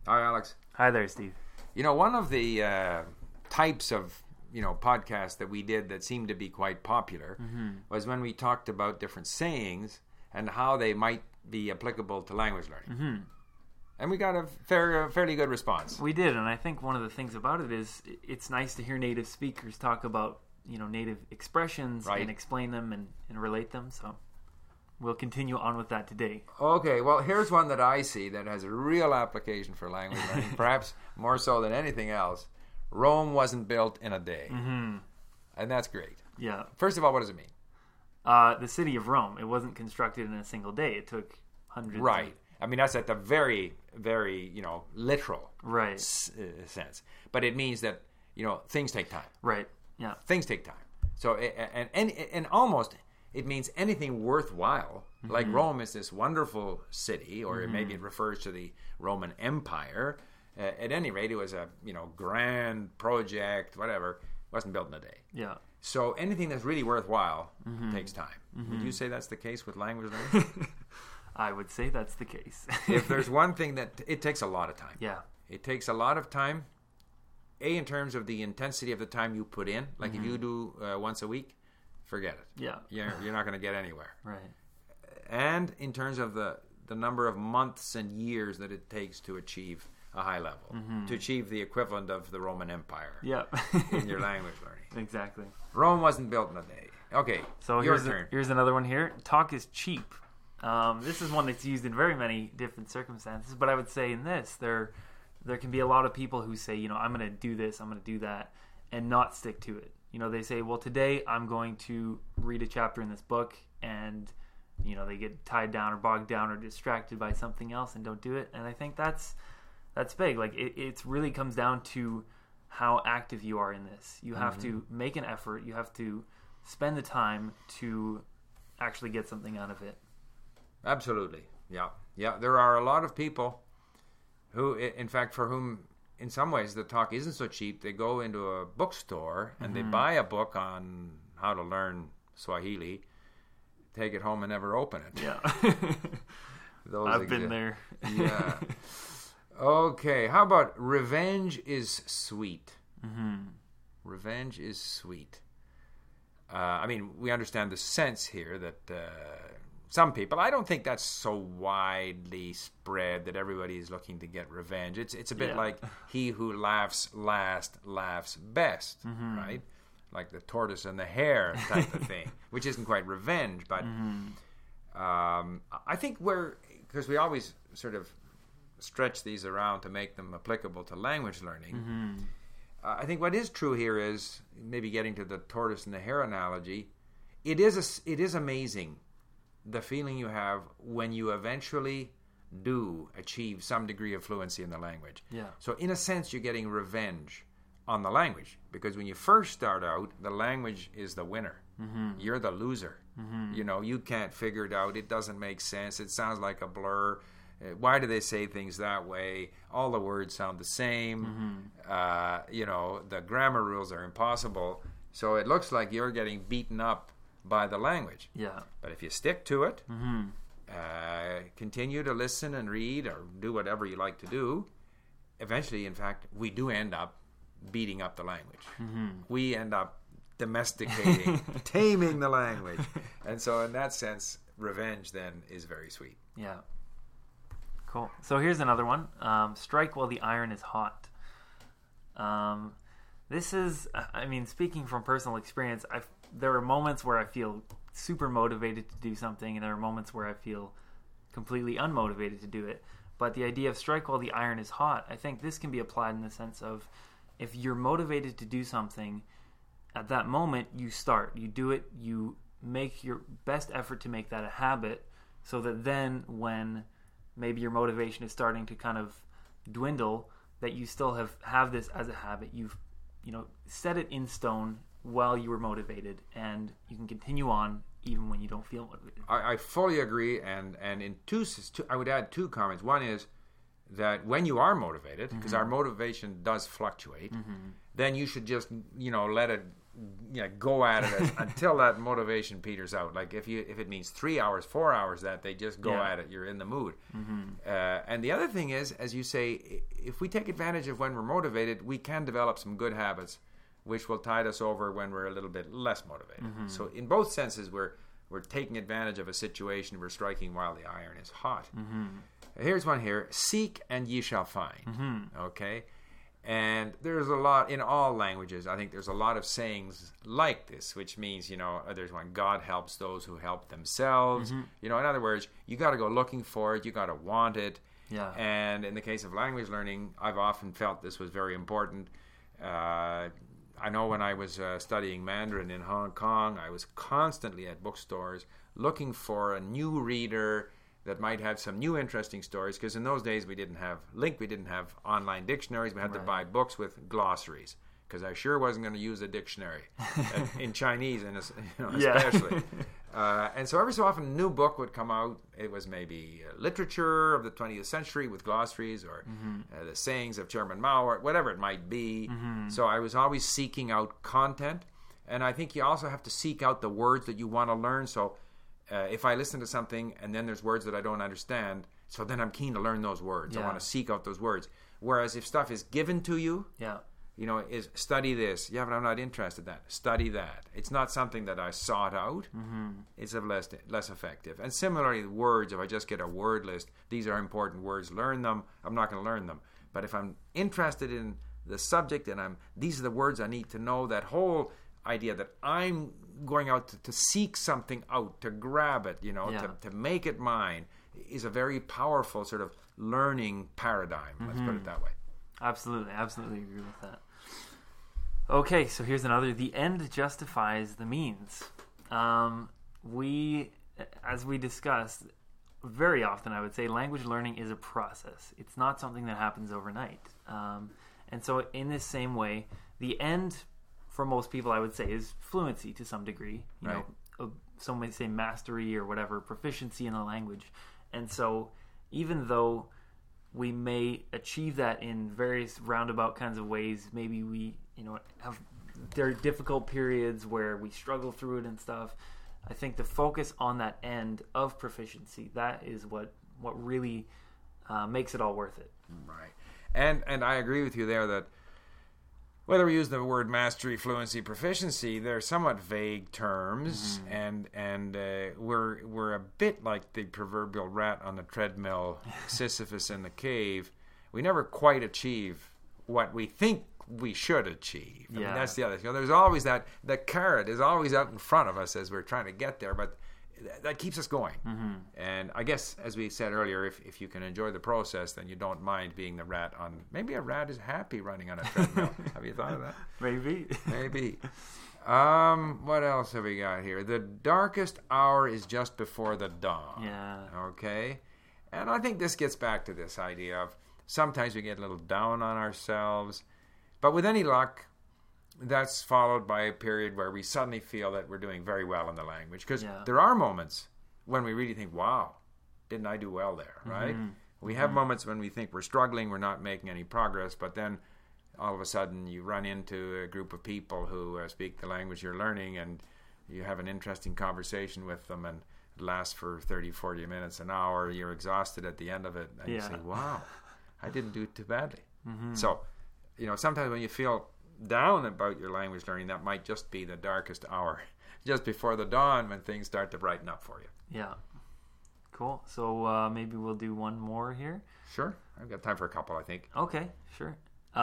Hi, Alex. Hi there, Steve. One of the types of podcasts that we did that seemed to be quite popular was when we talked about different sayings and how they might be applicable to language learning. And we got a fairly good response. We did, and I think one of the things about it is it's nice to hear native speakers talk about native expressions and explain them and relate them. So we'll continue on with that today. Okay, well, here's one that I see that has a real application for language learning, perhaps more so than anything else. Rome wasn't built in a day. And that's great. Yeah. First of all, what does it mean? The city of Rome, it wasn't constructed in a single day. It took hundreds Right. I mean, that's at the very, very, literal sense. But it means that, things take time. Right, yeah. Things take time. So, and almost, it means anything worthwhile. Like Rome is this wonderful city, or maybe it refers to the Roman Empire. At any rate, it was a, grand project, whatever. It wasn't built in a day. Yeah. So anything that's really worthwhile takes time. Would you say that's the case with language learning? I would say that's the case. If there's one thing that it takes a lot of time. Yeah. It takes a lot of time, in terms of the intensity of the time you put in. Like if you do once a week, forget it. Yeah. You're not going to get anywhere. Right. And in terms of the number of months and years that it takes to achieve a high level, to achieve the equivalent of the Roman Empire in your language learning. Exactly. Rome wasn't built in a day. Okay, so your turn. Here's another one here. Talk is cheap. This is one that's used in very many different circumstances, but I would say in this, there can be a lot of people who say, I'm going to do this, I'm going to do that, and not stick to it. They say, well, today I'm going to read a chapter in this book, and, they get tied down or bogged down or distracted by something else and don't do it. And I think that's big. Like, it really comes down to how active you are in this. You have to make an effort. You have to spend the time to actually get something out of it. Absolutely. Yeah. There are a lot of people who, in fact, for whom, in some ways, the talk isn't so cheap. They go into a bookstore and they buy a book on how to learn Swahili, take it home and never open it. Yeah. I've been there. Yeah. Okay, how about revenge is sweet? Revenge is sweet. I mean, we understand the sense here that some people, I don't think that's so widely spread that everybody is looking to get revenge. It's a bit like he who laughs last laughs best, right? Like the tortoise and the hare type of thing, which isn't quite revenge, but I think because we always sort of stretch these around to make them applicable to language learning. I think what is true here is, maybe getting to the tortoise and the hare analogy, it is amazing the feeling you have when you eventually do achieve some degree of fluency in the language. Yeah. So in a sense, you're getting revenge on the language, because when you first start out, the language is the winner. You're the loser. You can't figure it out. It doesn't make sense. It sounds like a blur. Why do they say things that way? All the words sound the same. The grammar rules are impossible. So it looks like you're getting beaten up by the language. Yeah. But if you stick to it, continue to listen and read or do whatever you like to do, eventually, in fact, we do end up beating up the language. We end up domesticating, taming the language. And so in that sense, revenge then is very sweet. Yeah. Cool. So here's another one. Strike while the iron is hot. This is, speaking from personal experience, there are moments where I feel super motivated to do something, and there are moments where I feel completely unmotivated to do it. But the idea of strike while the iron is hot, I think this can be applied in the sense of, if you're motivated to do something, at that moment you start, you do it, you make your best effort to make that a habit, so that then when maybe your motivation is starting to kind of dwindle, that you still have this as a habit. You've set it in stone while you were motivated, and you can continue on even when you don't feel motivated. I fully agree, and in I would add two comments. One is that when you are motivated, because our motivation does fluctuate, then you should just let it go at it until that motivation peters out. Like if it means 3 hours, 4 hours, that they just go at it, you're in the mood. And the other thing is, as you say, if we take advantage of when we're motivated, we can develop some good habits, which will tide us over when we're a little bit less motivated. So in both senses, we're taking advantage of a situation. We're striking while the iron is hot. Here's one here: seek and ye shall find. Okay. And there's a lot in all languages. I think there's a lot of sayings like this, which means, there's one: God helps those who help themselves. In other words, you got to go looking for it. You got to want it. Yeah. And in the case of language learning, I've often felt this was very important. I know when I was studying Mandarin in Hong Kong, I was constantly at bookstores looking for a new reader that might have some new interesting stories, because in those days we didn't have online dictionaries. We had to buy books with glossaries, because I sure wasn't going to use a dictionary in Chinese, and especially. And so every so often a new book would come out. It was maybe literature of the 20th century with glossaries, or the sayings of Chairman Mao, or whatever it might be. So I was always seeking out content, and I think you also have to seek out the words that you want to learn. So if I listen to something and then there's words that I don't understand, so then I'm keen to learn those words. I want to seek out those words. Whereas if stuff is given to you, is study this. Yeah, but I'm not interested in that. Study that. It's not something that I sought out. It's less effective. And similarly, words, if I just get a word list, these are important words, learn them, I'm not going to learn them. But if I'm interested in the subject and these are the words I need to know, that whole idea that I'm going out to seek something out, to grab it, to make it mine, is a very powerful sort of learning paradigm. Let's put it that way. Absolutely agree with that. Okay, so here's another: the end justifies the means. As we discussed, very often I would say language learning is a process. It's not something that happens overnight. And so in this same way, the end for most people, I would say, is fluency to some degree. Some may say mastery or whatever, proficiency in the language. And so even though we may achieve that in various roundabout kinds of ways, maybe we, there are difficult periods where we struggle through it and stuff. I think the focus on that end of proficiency, that is what really makes it all worth it. Right. And I agree with you there that whether we use the word mastery, fluency, proficiency, they're somewhat vague terms, and we're a bit like the proverbial rat on the treadmill, Sisyphus in the cave. We never quite achieve what we think we should achieve. I mean, that's the other thing. There's always the carrot is always out in front of us as we're trying to get there, but that keeps us going. And I guess, as we said earlier, if you can enjoy the process, then you don't mind being the rat on. Maybe a rat is happy running on a treadmill. Have you thought of that? Maybe. What else have we got here? The darkest hour is just before the dawn. Yeah. Okay. And I think this gets back to this idea of sometimes we get a little down on ourselves, but with any luck, that's followed by a period where we suddenly feel that we're doing very well in the language. Because there are moments when we really think, wow, didn't I do well there, right? We have moments when we think we're struggling, we're not making any progress, but then all of a sudden you run into a group of people who speak the language you're learning, and you have an interesting conversation with them, and it lasts for 30, 40 minutes, an hour. You're exhausted at the end of it, and you say, wow, I didn't do too badly. So, sometimes when you feel down about your language learning, that might just be the darkest hour, just before the dawn, when things start to brighten up for you. Yeah. Cool. So maybe we'll do one more here. Sure. I've got time for a couple, I think. Okay, sure.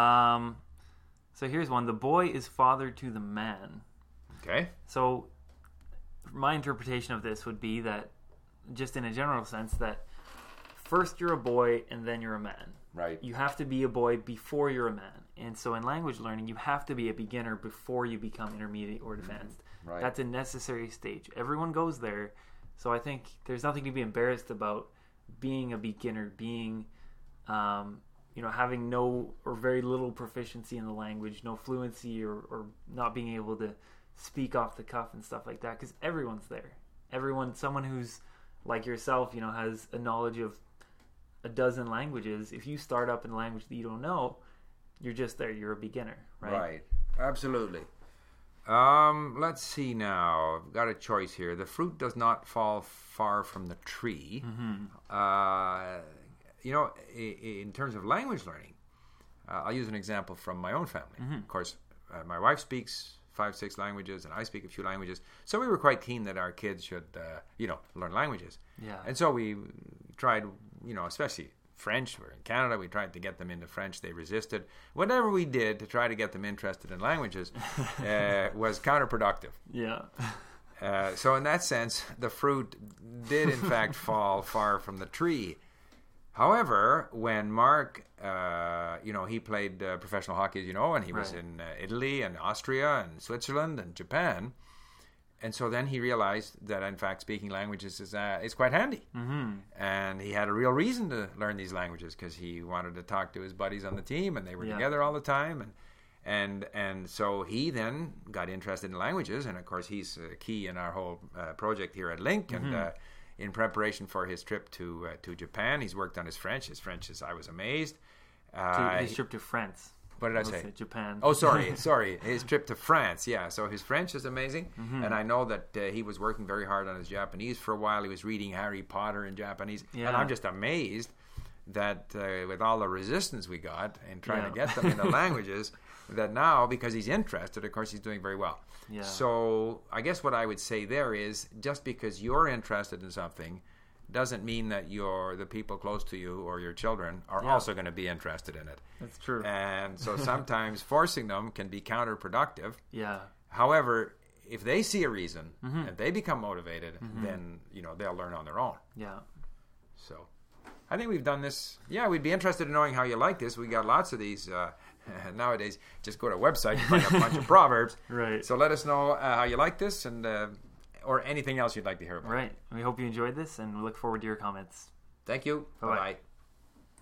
So here's one. The boy is father to the man. Okay. So my interpretation of this would be that, just in a general sense, that first you're a boy and then you're a man. Right. You have to be a boy before you're a man. And so in language learning, you have to be a beginner before you become intermediate or advanced. Right. That's a necessary stage. Everyone goes there. So I think there's nothing to be embarrassed about being a beginner, being, having no or very little proficiency in the language, no fluency, or not being able to speak off the cuff and stuff like that. Because everyone's there. Someone who's like yourself, has a knowledge of a dozen languages. If you start up in a language that you don't know, you're just there. You're a beginner, right? Right. Absolutely. Let's see now. I've got a choice here. The fruit does not fall far from the tree. In terms of language learning, I'll use an example from my own family. Of course, my wife speaks 5-6 languages, and I speak a few languages. So we were quite keen that our kids should, learn languages. Yeah. And so we tried, especially French. We're in Canada. We tried to get them into French. They resisted. Whatever we did to try to get them interested in languages was counterproductive. Yeah. So in that sense, the fruit did in fact fall far from the tree. However, when Mark, he played professional hockey, as you know, and he was in Italy and Austria and Switzerland and Japan. And so then he realized that, in fact, speaking languages is quite handy. And he had a real reason to learn these languages because he wanted to talk to his buddies on the team, and they were together all the time. And so he then got interested in languages. And, of course, he's key in our whole project here at Link. And in preparation for his trip to Japan, he's worked on his French. His French I was amazed. His trip to France. What did I say? Japan. Oh, sorry. His trip to France, yeah. So his French is amazing. And I know that he was working very hard on his Japanese for a while. He was reading Harry Potter in Japanese. Yeah. And I'm just amazed that with all the resistance we got in trying to get them into languages, that now, because he's interested, of course, he's doing very well. Yeah. So I guess what I would say there is, just because you're interested in something doesn't mean that the people close to you or your children are also going to be interested in it. That's true. And so sometimes forcing them can be counterproductive. Yeah. However, if they see a reason and they become motivated, then they'll learn on their own. Yeah. So I think we've done this. Yeah, we'd be interested in knowing how you like this. We got lots of these nowadays. Just go to a website and find a bunch of proverbs. Right. So let us know how you like this and or anything else you'd like to hear about. Right. We hope you enjoyed this, and we look forward to your comments. Thank you. Bye-bye. Bye-bye.